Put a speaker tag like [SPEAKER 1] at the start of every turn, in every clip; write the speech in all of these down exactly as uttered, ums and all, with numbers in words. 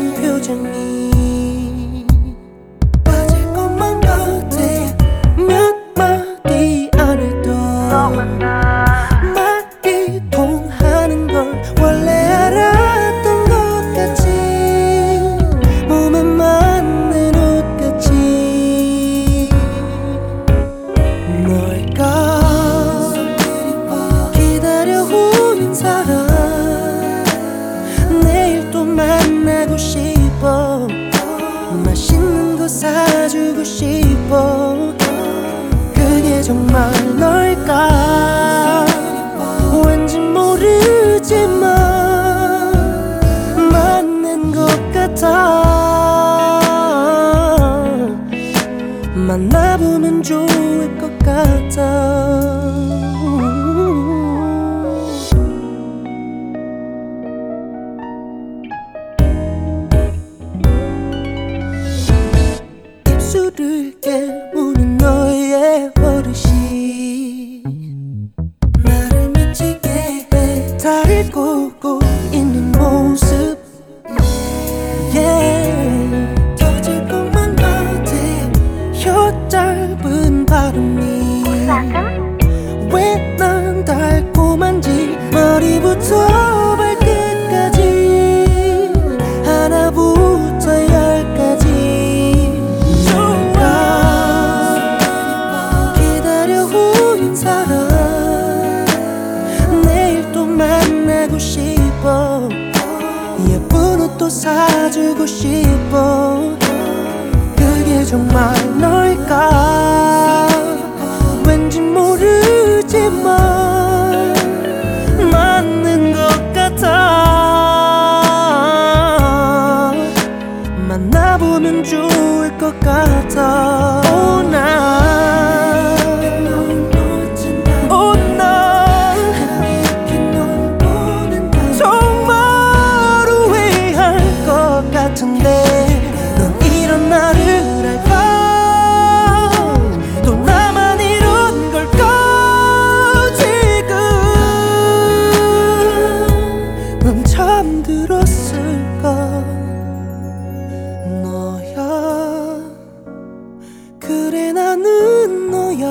[SPEAKER 1] 표정이 빠질 것만 같아. 몇 마디 안 해도 말이 통하는 걸 원래 알았던 것 같지. 몸에 맞는 옷 같지. 뭘까 기다려오는 사람, 내일 또 만나고 싶어. 맛있는 거 사주고 싶어. 그게 정말 널까? 왠지 모르지만 맞는 것 같아. 만나보면 좋을 것 같아. 입술을 깨무는 너의 버릇이 나를 미치게 해. 다리를 꼬고 있는 모습, yeah. 터질 것만 같아. 혀 짧은 발음이 왜 난 달콤한지. 머리부터 발끝까지 하나부터 열까지 뭘까? 기다려오는 사람, 내일 또 만나고 싶어. 예쁜 옷도 사주고 싶어. 그게 정말 널까? 왠지 모르지만 맞는 것 같아. 만나보면 좋을 것 같아. Oh, 나, oh, 나 정말 후회할 것 같은데. 넌 이런 나를 알까? 또 나만 이런 걸까? 지금 넌 잠들었을까? 너야, 그래 나는 너야.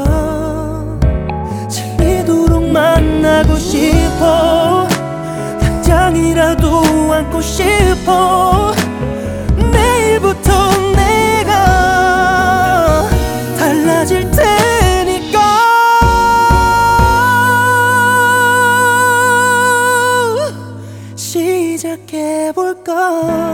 [SPEAKER 1] 질리도록 만나고 싶어. 당장이라도 안고 싶어. 내일부터 내가 달라질 테니까. 시작해볼까?